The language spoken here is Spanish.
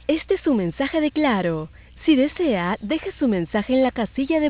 Este es su mensaje de Claro. Si desea, deje su mensaje en la casilla de